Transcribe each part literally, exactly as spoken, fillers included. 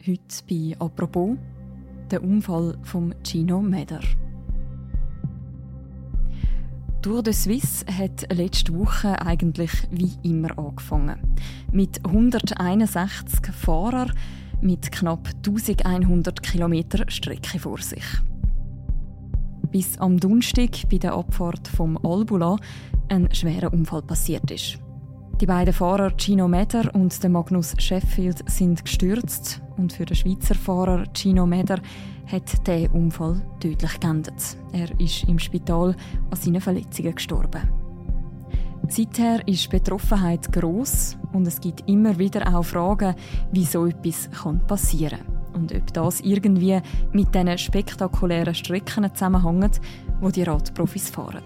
Heute bei «Apropos» der Unfall von Gino Mäder. Tour de Suisse hat letzte Woche eigentlich wie immer angefangen. Mit hunderteinundsechzig Fahrern mit knapp eintausendeinhundert Kilometer Strecke vor sich. Bis am Donnerstag bei der Abfahrt vom Albula ein schwerer Unfall passiert ist. Die beiden Fahrer Gino Mäder und Magnus Sheffield sind gestürzt und für den Schweizer Fahrer Gino Mäder hat der Unfall tödlich geendet. Er ist im Spital an seinen Verletzungen gestorben. Seither ist die Betroffenheit gross und es gibt immer wieder auch Fragen, wie so etwas passieren kann. Und ob das irgendwie mit diesen spektakulären Strecken zusammenhängt, wo die Radprofis fahren.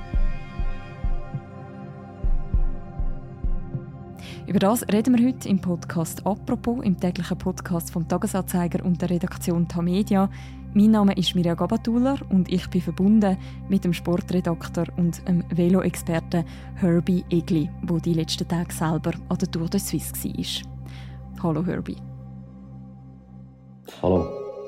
Über das reden wir heute im Podcast «Apropos», im täglichen Podcast vom «Tagesanzeiger» und der Redaktion Tamedia. Mein Name ist Mirja Gabatuller und ich bin verbunden mit dem Sportredakteur und dem Velo-Experten Herbie Egli, der die letzten Tage selber an der Tour de Suisse war. Hallo Herbie. Hallo.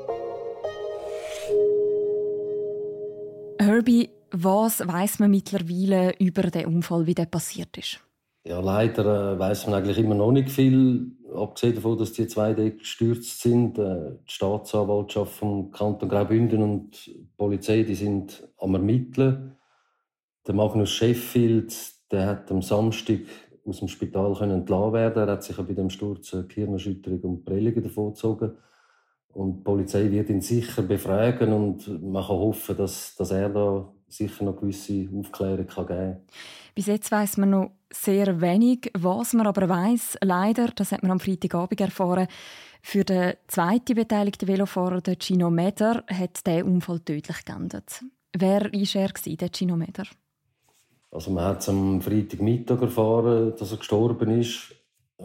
Herbie, was weiss man mittlerweile über den Unfall, wie der passiert ist? Ja, leider äh, weiss man eigentlich immer noch nicht viel, abgesehen davon, dass die zwei dort gestürzt sind. Äh, die Staatsanwaltschaft vom Kanton Graubünden und die Polizei, die sind am Ermitteln. Der Magnus Sheffield, der hat am Samstag aus dem Spital können entlassen werden. Er hat sich ja bei dem Sturz eine Gehirnerschütterung und Prellungen davongezogen. Und die Polizei wird ihn sicher befragen und man kann hoffen, dass, dass er da sicher noch gewisse Aufklärung geben kann. Bis jetzt weiss man noch sehr wenig. Was man aber weiss, leider, das hat man am Freitagabend erfahren, für den zweiten beteiligten Velofahrer, den Gino Mäder, hat der Unfall tödlich geendet. Wer war er, der Gino Mäder? Also man hat es am Freitagmittag erfahren, dass er gestorben ist.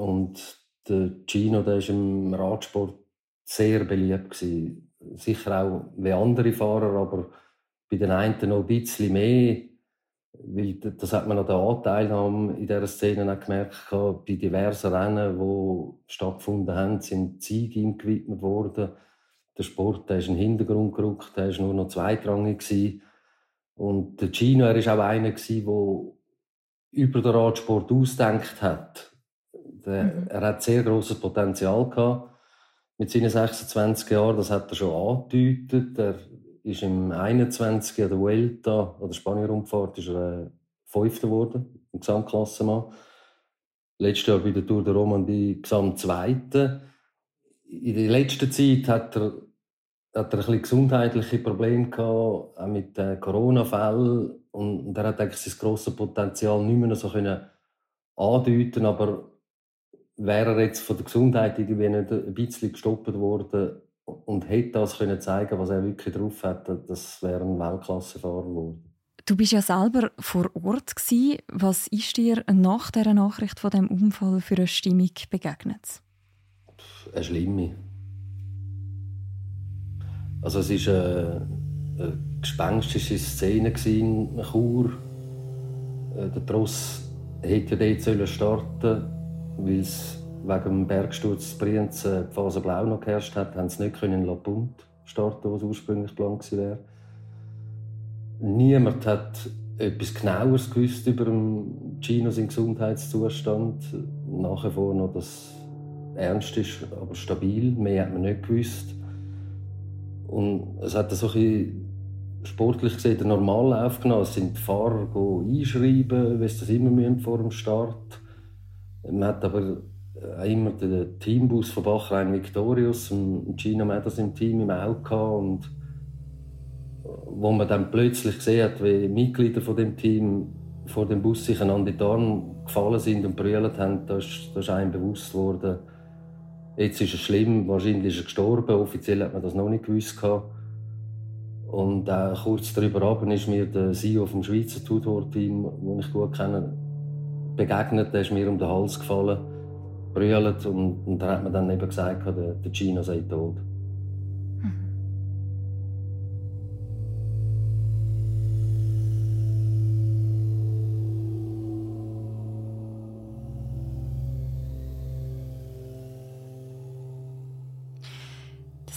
Und der Gino, der ist im Radsport sehr beliebt gewesen. Sicher auch wie andere Fahrer, aber bei den einen noch ein bisschen mehr. Weil das hat man an der Anteilnahme in dieser Szene auch gemerkt. Bei diversen Rennen, die stattgefunden haben, sind Siege ihm gewidmet worden. Der Sport der ist in den Hintergrund gerückt, der war nur noch zweitrangig gewesen. Und der Gino, er war auch einer, der über den Radsport ausgedacht hat. Der, mhm. Er hat sehr grosses Potenzial gehabt. Mit seinen sechsundzwanzig Jahren, das hat er schon angedeutet. Er ist im einundzwanzig an der Vuelta, an der Spanien-Rundfahrt, ist er äh, Fünfter geworden im Gesamtklassement. Letztes Jahr bei der Tour de Romandie Gesamtzweiter. In der letzten Zeit hat er, hat er ein bisschen gesundheitliche Probleme gehabt, auch mit äh, Corona-Fällen. Und, und er hat eigentlich sein grosses Potenzial nicht mehr so können andeuten, aber wäre er jetzt von der Gesundheit irgendwie nicht ein bisschen gestoppt worden und hätte das können zeigen, was er wirklich drauf hat, das wäre ein Weltklassefahrer geworden. Du bist ja selber vor Ort gewesen. Was ist dir nach dieser Nachricht von dem Unfall für eine Stimmung begegnet? Eine schlimme. Also es war eine, eine gespenstische Szene in Chur. Der Tross hätte ja dort starten, weil es wegen dem Bergsturz in Brienz die Phase Blau noch geherrscht hat, haben sie nicht in La Punt starten, was ursprünglich geplant gewesen wäre. Niemand hat etwas Genaueres gewusst über Gino seinen Gesundheitszustand. Nach wie vor noch, dass es ernst ist, aber stabil. Mehr hat man nicht gewusst. Und es hat so ein bisschen sportlich gesehen den Normallauf genommen. Es sind die Fahrer einschreiben, wie sie das immer müssen vor dem Start. Man hat aber immer den Teambus von Bachrhein Victorious und Gino Mäder im Team im Auge gehabt. Und wo man dann plötzlich gesehen hat, wie Mitglieder von dem Team vor dem Bus sich einander in die Arme gefallen sind und brüllt haben, da ist, da ist einem bewusst worden, jetzt ist es schlimm, wahrscheinlich ist er gestorben, offiziell hat man das noch nicht gewusst gehabt. Und äh, kurz darüber ab ist mir der C E O vom Schweizer Tour-Team, den ich gut kenne, begegnet, der ist mir um den Hals gefallen, brüllt und, und da hat man dann eben gesagt, der, der Gino sei tot.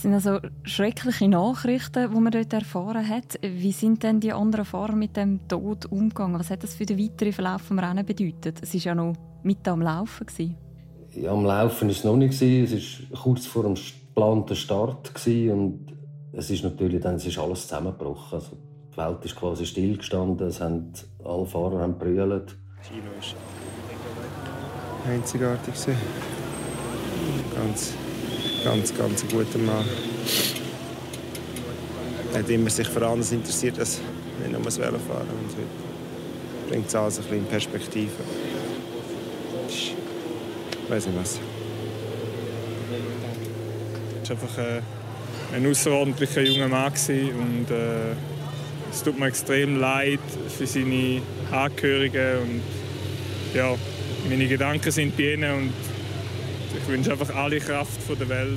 Das sind also schreckliche Nachrichten, die man dort erfahren hat. Wie sind denn die anderen Fahrer mit dem Tod umgegangen? Was hat das für den weiteren Verlauf des Rennens bedeutet? Es war ja noch mit am Laufen. Ja, am Laufen war es noch nicht. Es war kurz vor dem geplanten Start. Und es ist natürlich dann, es ist alles zusammengebrochen. Also die Welt ist quasi stillgestanden. Es haben, alle Fahrer haben gebrüllt. Gino war einzigartig. Ganz, ganz, ganz ein guter Mann. Er hat immer sich für alles interessiert, als nicht nur das Velofahren. Und heute bringt es alles ein bisschen in Perspektive. Ich weiß nicht was. Er war einfach äh, ein außerordentlicher junger Mann und äh, es tut mir extrem leid für seine Angehörigen und ja, meine Gedanken sind bei ihnen und ich wünsche einfach alle Kraft der Welt.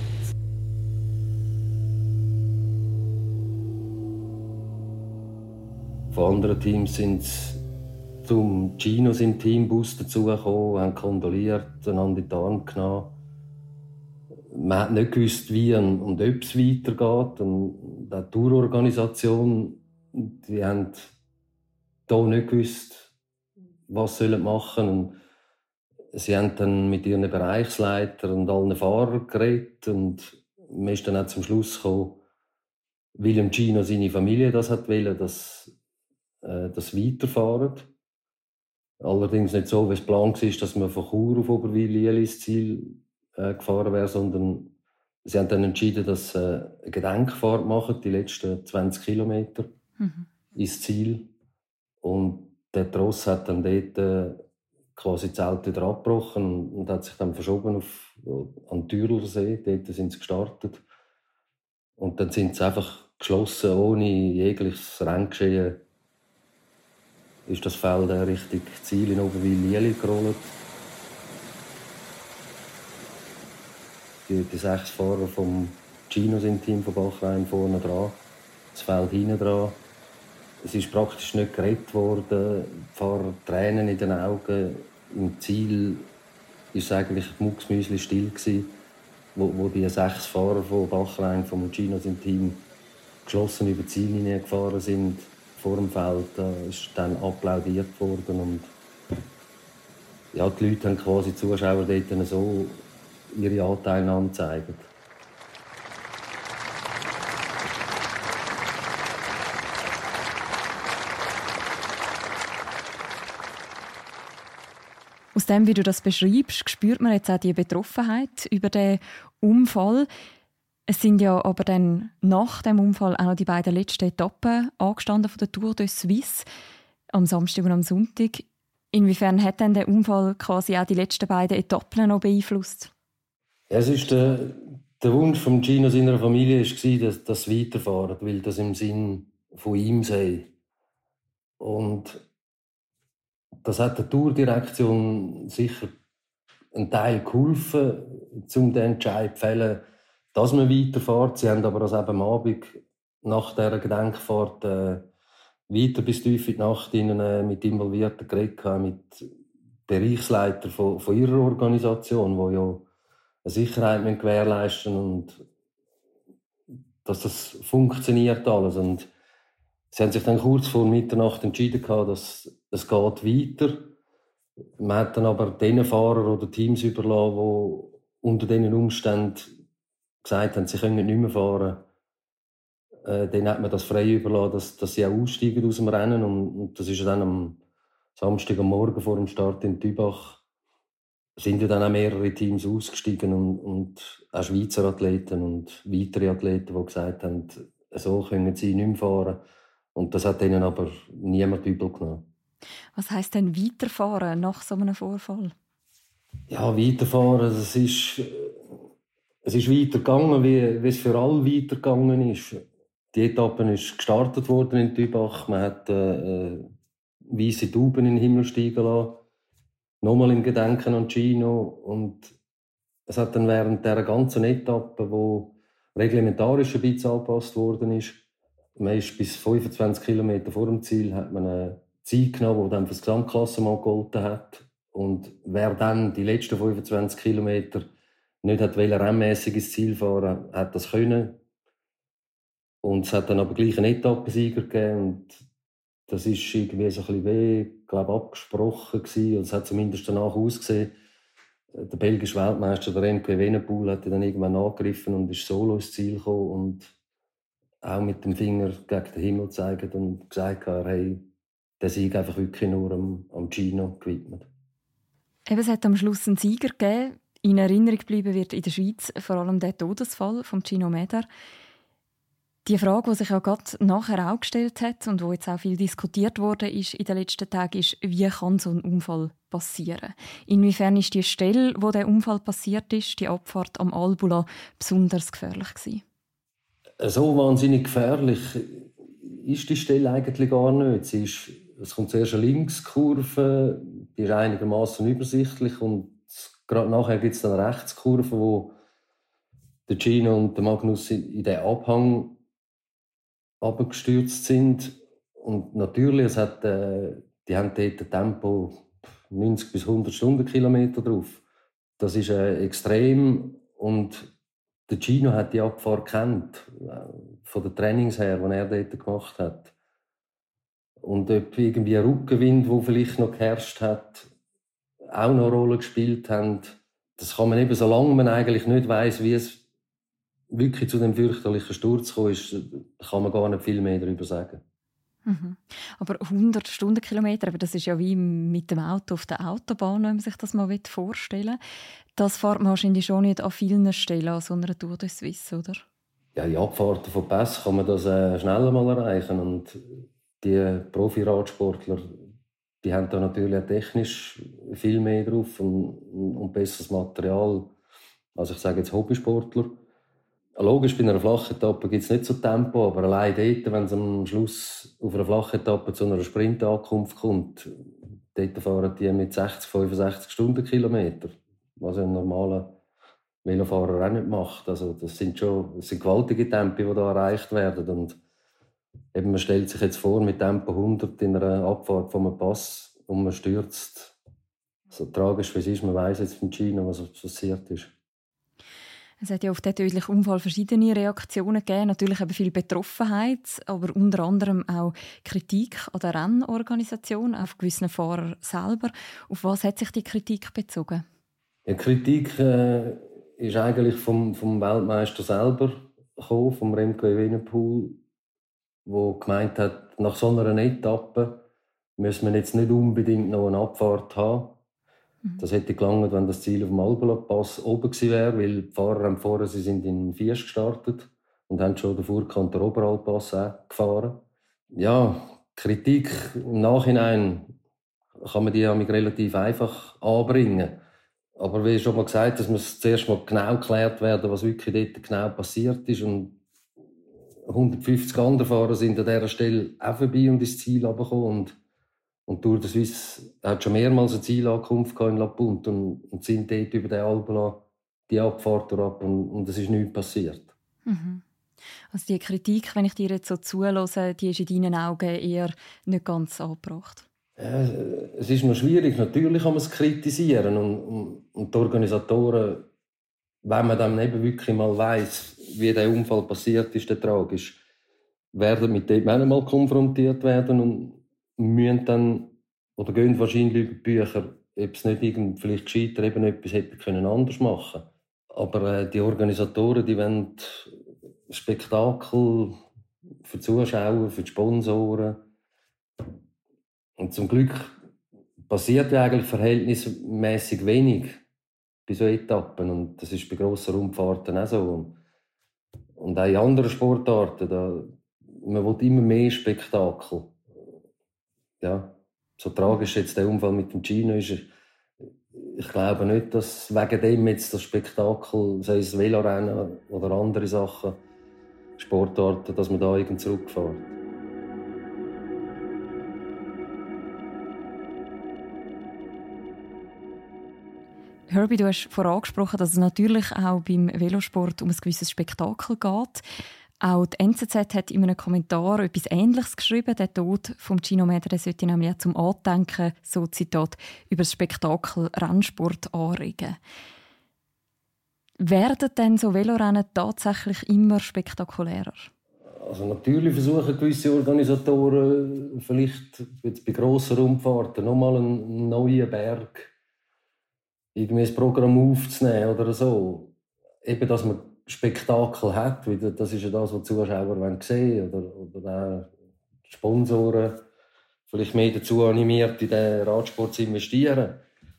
Von anderen Teams sind zum Gino im Teambus dazugekommen, haben kondoliert, einander in die Arme genommen. Man hat nicht gewusst, wie und ob es weitergeht. Und die Tourorganisation, die haben hier nicht gewusst, was sie machen sollen. Sie haben dann mit ihren Bereichsleitern und allen Fahrern geredet und man ist dann auch zum Schluss gekommen, weil Gino seine Familie das hat wollen, dass äh, das weiterfahren. Allerdings nicht so, wie es geplant war, dass man von Chur auf Oberwil ins Ziel äh, gefahren wäre, sondern sie haben dann entschieden, dass sie äh, eine Gedenkfahrt machen, die letzten zwanzig Kilometer mhm. ins Ziel. Und der Tross hat dann dort äh, quasi das Zelt wieder abgebrochen und hat sich dann verschoben auf, an den Türlersee. Dort sind sie gestartet. Und dann sind sie einfach geschlossen, ohne jegliches Renngeschehen, ist das Feld Richtung Ziel in Oberwil-Lieli gerollt. Die, die sechs Fahrer vom Gino sind Team von Bachrhein vorne dran, das Feld hinten dran. Es ist praktisch nicht geredet worden. Die Fahrer Tränen in den Augen. Im Ziel war es eigentlich mucksmüsli still gewesen, wo, wo die sechs Fahrer von Bachrhein vom Gino im Team geschlossen über die Ziellinie gefahren sind. Vor dem Feld da ist dann applaudiert worden und ja, die Leute haben quasi die Zuschauer dort so ihre Anteilnahme gezeigt. Aus dem, wie du das beschreibst, spürt man jetzt auch die Betroffenheit über den Unfall. Es sind ja aber dann nach dem Unfall auch noch die beiden letzten Etappen angestanden von der Tour de Suisse, am Samstag und am Sonntag. Inwiefern hat denn der Unfall quasi auch die letzten beiden Etappen noch beeinflusst? Ja, es ist der, der Wunsch von Gino seiner Familie war, dass das weiterfahren, weil das im Sinn von ihm sei. Und das hat der Tourdirektion sicher einen Teil geholfen, um den Entscheid zu fällen, dass man weiterfährt. Sie haben aber das eben am Abend nach dieser Gedenkfahrt äh, weiter bis tief in die Nacht ihnen, äh, mit Involvierten geredet, mit Bereichsleitern von, von ihrer Organisation, die ja eine Sicherheit gewährleisten müssen und dass das funktioniert alles. Und sie haben sich dann kurz vor Mitternacht entschieden, dass es geht weiter. Man hat dann aber den Fahrern oder Teams überlassen, die unter diesen Umständen gesagt haben, sie können nicht mehr fahren. Äh, dann hat man das frei überlassen, dass, dass sie auch aussteigen aus dem Rennen. Und, und das ist dann am Samstag am Morgen vor dem Start in Tübach sind ja dann auch mehrere Teams ausgestiegen und, und auch Schweizer Athleten und weitere Athleten, die gesagt haben, so können sie nicht mehr fahren. Und das hat ihnen aber niemand übel genommen. Was heisst denn weiterfahren nach so einem Vorfall? Ja, weiterfahren, es ist, es ist weitergegangen, wie, wie es für alle weitergegangen ist. Die Etappe ist gestartet worden in Tübach. Man hat äh, weisse Tauben in den Himmel steigen lassen. Nochmal im Gedenken an Gino. Und es hat dann während dieser ganzen Etappe, wo reglementarisch ein bisschen angepasst worden ist, man ist bis fünfundzwanzig Kilometer vor dem Ziel, hat man eine Zeit genommen, die dann für das Gesamtklassement gegolten hat. Und wer dann die letzten fünfundzwanzig Kilometer nicht hat rennmässig ins Ziel fahren, hat das können. Und es hat dann aber gleich einen Etappensieger gegeben. Und das ist irgendwie so ein bisschen weh, glaube abgesprochen gewesen. Und es hat zumindest danach ausgesehen. Der belgische Weltmeister, der Remco Evenepoel, hat dann irgendwann angegriffen und ist solo ins Ziel gekommen und auch mit dem Finger gegen den Himmel gezeigt und gesagt, er habe den Sieg einfach wirklich nur am, am Gino gewidmet. Eben, es hat am Schluss einen Sieger gegeben. In Erinnerung geblieben wird in der Schweiz vor allem der Todesfall von Gino Mäder. Die Frage, die sich ja gerade nachher auch gestellt hat und wo jetzt auch viel diskutiert wurde, ist in den letzten Tagen, ist, wie kann so ein Unfall passieren? Inwiefern ist die Stelle, wo der Unfall passiert ist, die Abfahrt am Albula, besonders gefährlich gewesen? So wahnsinnig gefährlich ist die Stelle eigentlich gar nicht. Sie ist, es kommt zuerst eine Linkskurve, die ist einigermaßen übersichtlich und gerade nachher gibt es dann eine Rechtskurve, wo der Gino und der Magnus in den Abhang abgestürzt sind. Und natürlich, es hat, äh, die haben dort ein Tempo neunzig bis hundert Stundenkilometer drauf. Das ist äh, extrem. Und der Gino hat die Abfahrt kennt, äh, von den Trainings her, die er dort gemacht hat. Und ob irgendwie ein Rückenwind, der vielleicht noch geherrscht hat, auch noch eine Rolle gespielt haben, das kann man eben, solange man eigentlich nicht weiss, wie es wirklich zu dem fürchterlichen Sturz gekommen ist, kann man gar nicht viel mehr darüber sagen. Mhm. Aber hundert Stundenkilometer, aber das ist ja wie mit dem Auto auf der Autobahn, wenn man sich das mal vorstellen will. Das fährt man wahrscheinlich schon nicht an vielen Stellen an so einer Tour de Suisse, oder? Ja, die Abfahrten von Pässen kann man das äh, schneller mal erreichen. Und die Profi-Radsportler, die haben da natürlich auch technisch viel mehr drauf und, und besseres Material als, ich sage jetzt, Hobbysportler. Logisch, bei einer Flachetappe gibt es nicht so Tempo, aber allein dort, wenn es am Schluss auf einer Flachetappe zu einer Sprintankunft kommt, dort fahren die mit sechzig, fünfundsechzig Stundenkilometer, was ein normaler Velofahrer auch nicht macht. Also das sind schon das sind gewaltige Tempi, die da erreicht werden. Und eben, man stellt sich jetzt vor, mit Tempo hundert in einer Abfahrt von einem Pass und man stürzt. So tragisch wie es ist, man weiss jetzt von Gino, was passiert ist. Es hat ja auf diesen tödlichen Unfall verschiedene Reaktionen gegeben. Natürlich eben viel Betroffenheit, aber unter anderem auch Kritik an der Rennorganisation, auf gewissen Fahrer selber. Auf was hat sich die Kritik bezogen? Die Kritik äh, ist eigentlich vom, vom Weltmeister selber gekommen, vom Remco Evenepoel, der gemeint hat, nach so einer Etappe müssen wir jetzt nicht unbedingt noch eine Abfahrt haben. Das hätte gelangt, wenn das Ziel auf dem Albula-Pass oben gewesen wäre, weil die Fahrer haben vorher, sie sind in Fies gestartet und haben schon den Vorkant der Oberalpass auch gefahren. Ja, Kritik im Nachhinein kann man die relativ einfach anbringen. Aber wie schon mal gesagt, es muss zuerst mal genau geklärt werden, was wirklich dort genau passiert ist. Und hundertfünfzig andere Fahrer sind an dieser Stelle auch vorbei und ins Ziel runtergekommen. Und Und Tour de Suisse hat schon mehrmals eine Zielankunft in La Punt und, und sind dort über den Albula die Abfahrt ab und, und es ist nichts passiert. Mhm. Also die Kritik, wenn ich dir jetzt so zuhöre, die ist in deinen Augen eher nicht ganz angebracht? Ja, es ist noch schwierig. Natürlich kann man es kritisieren und, und, und die Organisatoren, wenn man dann eben wirklich mal weiss, wie der Unfall passiert ist, der tragisch, werden mit dem auch mal konfrontiert werden und müssen dann, oder gehen wahrscheinlich über die Bücher, ob es nicht irgend, vielleicht gescheiter eben etwas hätte können anders machen. Aber äh, die Organisatoren, die wollen Spektakel für die Zuschauer, für die Sponsoren. Und zum Glück passiert ja eigentlich verhältnismäßig wenig bei so Etappen. Und das ist bei grossen Rundfahrten auch so. Und auch in anderen Sportarten, da, man will immer mehr Spektakel. Ja, so tragisch jetzt der Unfall mit dem Gino ist, ich glaube nicht, dass wegen dem jetzt das Spektakel, sei es Velorennen oder andere Sachen, Sportarten, dass man da irgend zurückfährt. Herbie, du hast vorhin angesprochen, dass es natürlich auch beim Velosport um ein gewisses Spektakel geht. Auch die N Z Z hat in einem Kommentar etwas Ähnliches geschrieben. Der Tod von Gino Mäder sollte nämlich auch zum Andenken, so Zitat, über das Spektakel Rennsport anregen. Werden denn so Velorennen tatsächlich immer spektakulärer? Also natürlich versuchen gewisse Organisatoren vielleicht jetzt bei grossen Rundfahrten nochmal einen neuen Berg irgendwie ein Programm aufzunehmen oder so. Eben, dass man Spektakel hat, weil das ist ja das, was die Zuschauer sehen wollen. Oder, oder auch die Sponsoren vielleicht mehr dazu animiert, in den Radsport zu investieren.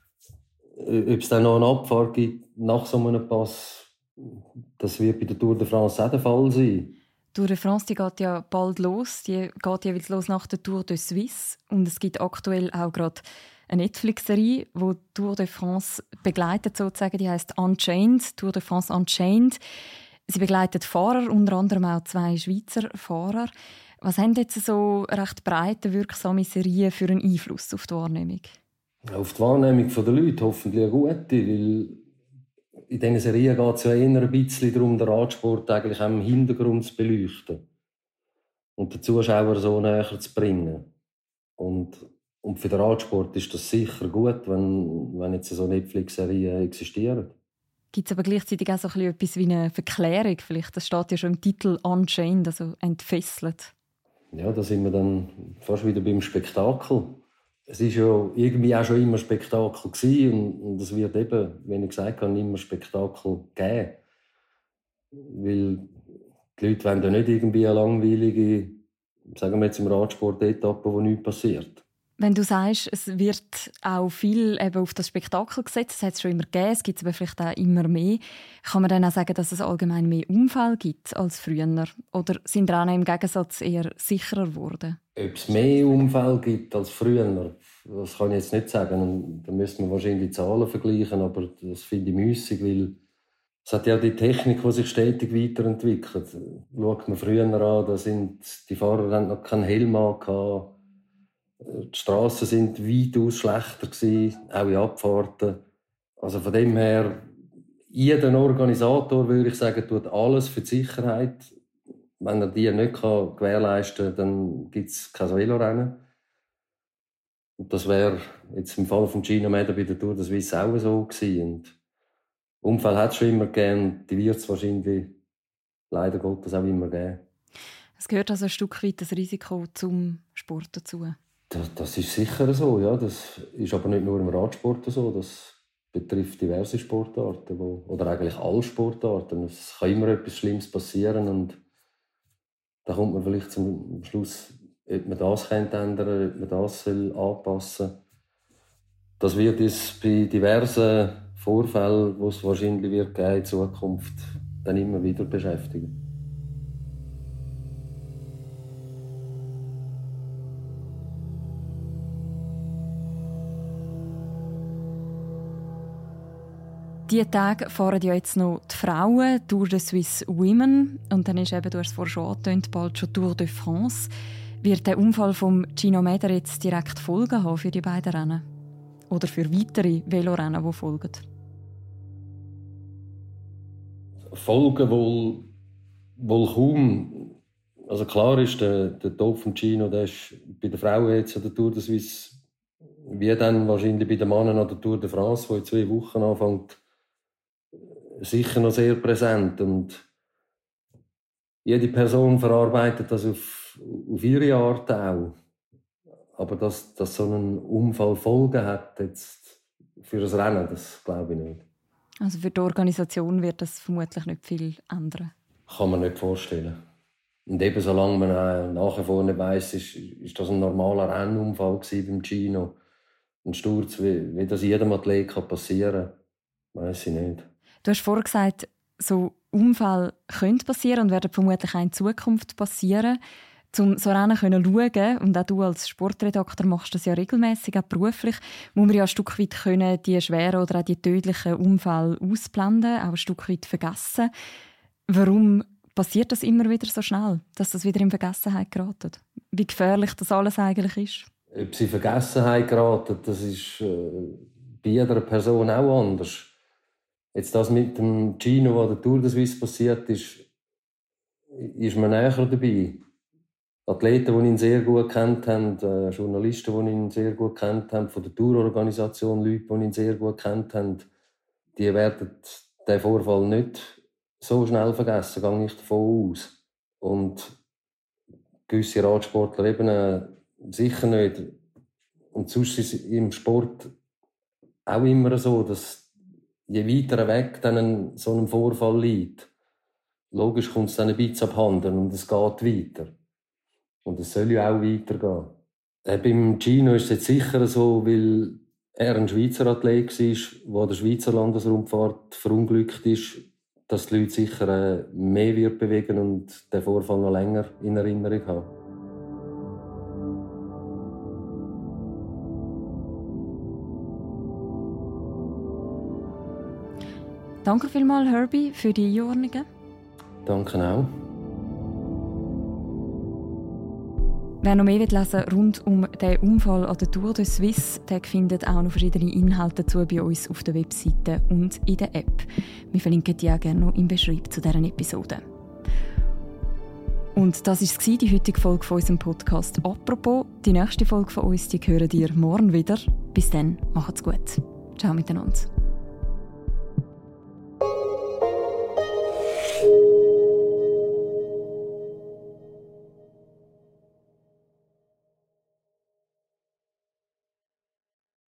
Ob es dann noch eine Abfahrt gibt nach so einem Pass, das wird bei der Tour de France auch der Fall sein. Die Tour de France die geht ja bald los. Die geht jeweils los nach der Tour de Suisse. Und es gibt aktuell auch gerade eine Netflix-Serie, die die Tour de France begleitet, sozusagen. Die heisst Unchained, Tour de France Unchained. Sie begleitet Fahrer, unter anderem auch zwei Schweizer Fahrer. Was haben jetzt so recht breite, wirksame Serien für einen Einfluss auf die Wahrnehmung? Auf die Wahrnehmung der Leute hoffentlich eine gute, weil in diesen Serien geht es ja eher ein bisschen darum, den Radsport eigentlich auch im Hintergrund zu beleuchten und den Zuschauer so näher zu bringen. Und, und für den Radsport ist das sicher gut, wenn, wenn jetzt so Netflix-Serien existieren. Gibt es aber gleichzeitig auch so etwas wie eine Verklärung? Vielleicht, das steht ja schon im Titel «Unchained», also «entfesselt». Ja, da sind wir dann fast wieder beim Spektakel. Es war ja irgendwie auch schon immer Spektakel gewesen und es wird eben, wie ich gesagt habe, immer Spektakel geben. Weil die Leute wollen ja nicht irgendwie eine langweilige, sagen wir jetzt im Radsport, Etappe, wo nichts passiert. Wenn du sagst, es wird auch viel eben auf das Spektakel gesetzt, es hat es schon immer gegeben, es gibt es aber vielleicht auch immer mehr, kann man dann auch sagen, dass es allgemein mehr Unfälle gibt als früher? Oder sind Rennen im Gegensatz eher sicherer geworden? Ob es mehr Unfälle gibt als früher, das kann ich jetzt nicht sagen. Da müsste man wahrscheinlich die Zahlen vergleichen, aber das finde ich müßig, weil es hat ja die Technik, die sich stetig weiterentwickelt. Schaut man früher an, da sind die Fahrer haben noch keinen Helm an. Die Strassen sind weitaus schlechter gewesen, auch in Abfahrten. Also von dem her, jeder Organisator, würde ich sagen, tut alles für die Sicherheit. Wenn er die nicht gewährleisten kann, dann gibt es kein Velorennen. Und das wäre jetzt im Fall von Gino Mäder bei der Tour de Suisse auch so gewesen. Und Unfälle hat es schon immer gegeben, die wird es wahrscheinlich leider Gottes auch immer geben. Es gehört also ein Stück weit das Risiko zum Sport dazu. Das, das ist sicher so, ja. Das ist aber nicht nur im Radsport so. Das betrifft diverse Sportarten, wo, oder eigentlich alle Sportarten. Es kann immer etwas Schlimmes passieren und da kommt man vielleicht zum Schluss, ob man das ändern könnte, ob man das anpassen soll. Das wird uns bei diversen Vorfällen, die es wahrscheinlich wird geben in Zukunft, dann immer wieder beschäftigen. Diese Tage fahren ja jetzt noch die Frauen Tour de Suisse Women und dann ist eben, du hast es vorhin schon angetönt, bald schon Tour de France. Wird der Unfall von Gino Mäder jetzt direkt Folgen haben für die beiden Rennen? Oder für weitere Velorennen, die folgen? Folgen wohl, wohl kaum. Also klar ist, der, der Tod von Gino, der ist bei den Frauen jetzt an der Tour de Suisse, wie dann wahrscheinlich bei den Männern an der Tour de France, die in zwei Wochen anfängt, sicher noch sehr präsent. Und jede Person verarbeitet das auf, auf ihre Art auch. Aber dass, dass so ein Unfall Folgen hat jetzt für das Rennen, das glaube ich nicht. Also für die Organisation wird das vermutlich nicht viel ändern? Kann man nicht vorstellen. Und eben solange man äh, nachher vorne weiss, ist, ist das ein normaler Rennunfall beim Gino. Ein Sturz, wie, wie das jedem Athlet kann passieren kann, weiss ich nicht. Du hast vorhin gesagt, so Unfälle können passieren und werden vermutlich auch in Zukunft passieren. Um so Rennen zu schauen, und auch du als Sportredakteur machst das ja regelmäßig, auch beruflich, muss man ja ein Stück weit können, die schweren oder auch die tödlichen Unfälle ausblenden, auch ein Stück weit vergessen. Warum passiert das immer wieder so schnell, dass das wieder in Vergessenheit gerät? Wie gefährlich das alles eigentlich ist? Ob sie in Vergessenheit geraten, das ist äh, bei jeder Person auch anders. Jetzt das mit dem Gino, was der Tour de Suisse passiert ist, ist man näher dabei. Athleten, die ihn sehr gut kennt haben, äh, Journalisten, die ihn sehr gut kennt haben, von der Tourorganisation Leute, die ihn sehr gut kennt haben, die werden den Vorfall nicht so schnell vergessen, gehe ich davon aus. Und gewisse Radsportler eben äh, sicher nicht. Und sonst ist es im Sport auch immer so, dass je weiter weg dann so ein Vorfall liegt, logisch kommt es dann ein bisschen abhanden und es geht weiter. Und es soll ja auch weitergehen. Äh, beim Gino ist es jetzt sicher so, weil er ein Schweizer Athlet war, der an der Schweizer Landesrundfahrt verunglückt ist, dass die Leute sicher äh, mehr wird bewegen und den Vorfall noch länger in Erinnerung haben. Danke vielmals, Herbie, für die Einordnungen. Danke auch. Wer noch mehr lesen will rund um den Unfall an der Tour de Suisse, der findet auch noch verschiedene Inhalte dazu bei uns auf der Webseite und in der App. Wir verlinken die auch gerne noch im Beschreibung zu dieser Episode. Und das war die heutige Folge von unserem Podcast «Apropos». Die nächste Folge von uns, die hören ihr morgen wieder. Bis dann, macht's gut. Ciao miteinander.